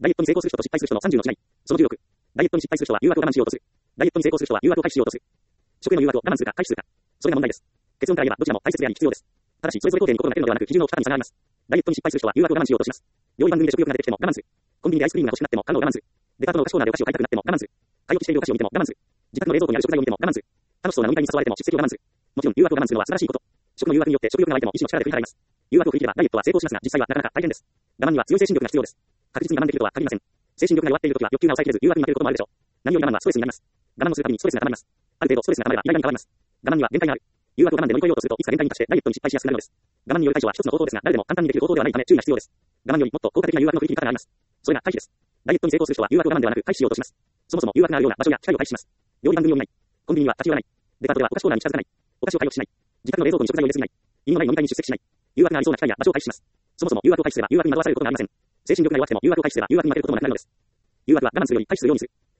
ダイエットに成功する人と失敗する人の30の違い。その16。ダイエットに失敗する人は誘惑を我慢しようとする。ダイエットに成功する人は誘惑を回避しようとする。食への誘惑を我慢するか回避するか。それが問題です。結論から言えばどちらも大切であり必要です。ただし、それぞれ工程に異なっているのではなく、基準の負荷に差があります。ダイエットに失敗する人は誘惑を我慢しようとします。料理番組で食欲が出てきても我慢する。コンビニでアイスクリームが欲しくなっても缶を我慢する。デパートのお菓子コーナーでお菓子を買いたくなっても我慢する。買い置きしているお菓子を見ても我慢する。自宅の冷蔵庫にある食材を見ても我慢する。楽しそうな飲み会に誘われても出席を我慢する。もちろん誘惑を我慢するのは素晴らしいこと。食の誘惑によって食欲が湧いても意志の力で振り払います。誘惑を振り切ればダイエットは成功しますが、実際はなかなか大変です。我慢には強い精神力が必要です。確実に我慢できるとは限りません。精神力が弱っているときは欲求が抑えきれず誘惑に負けることもあるでしょう。何より我慢はストレスになります。我慢をするたびにストレスが溜まります。ある程度ストレスが溜まればイライラに変わります。我慢には限界がある。誘惑を我慢で乗り越えようとするといつか限界に達してダイエットに失敗しやすくなるのです。我慢による解消は一つの方法ですが、誰でも簡単にできる方法ではないため注意が必要です。我慢よりもっと効果的な誘惑の振り切り方があります。それが回避です。ダイエットに成功する人は誘惑を我慢ではなく回避しようとします。そもそも誘惑があるような場所や機会を回避します。料理番組を見ない。コンビニには立ち寄らない。デパートではお菓子コーナーに近づかない。お菓子を買い置きしない。自宅の冷蔵庫に食材を入れすぎない。意味のない飲み会に出席しない。誘惑がありそうな機会や場所を回避します。そもそも誘惑を回避すれば誘惑に惑わされることがありません。精神力が弱っても誘惑を回避すれば誘惑に負けることもなくなるのです。誘惑は我慢するより回避するようにする。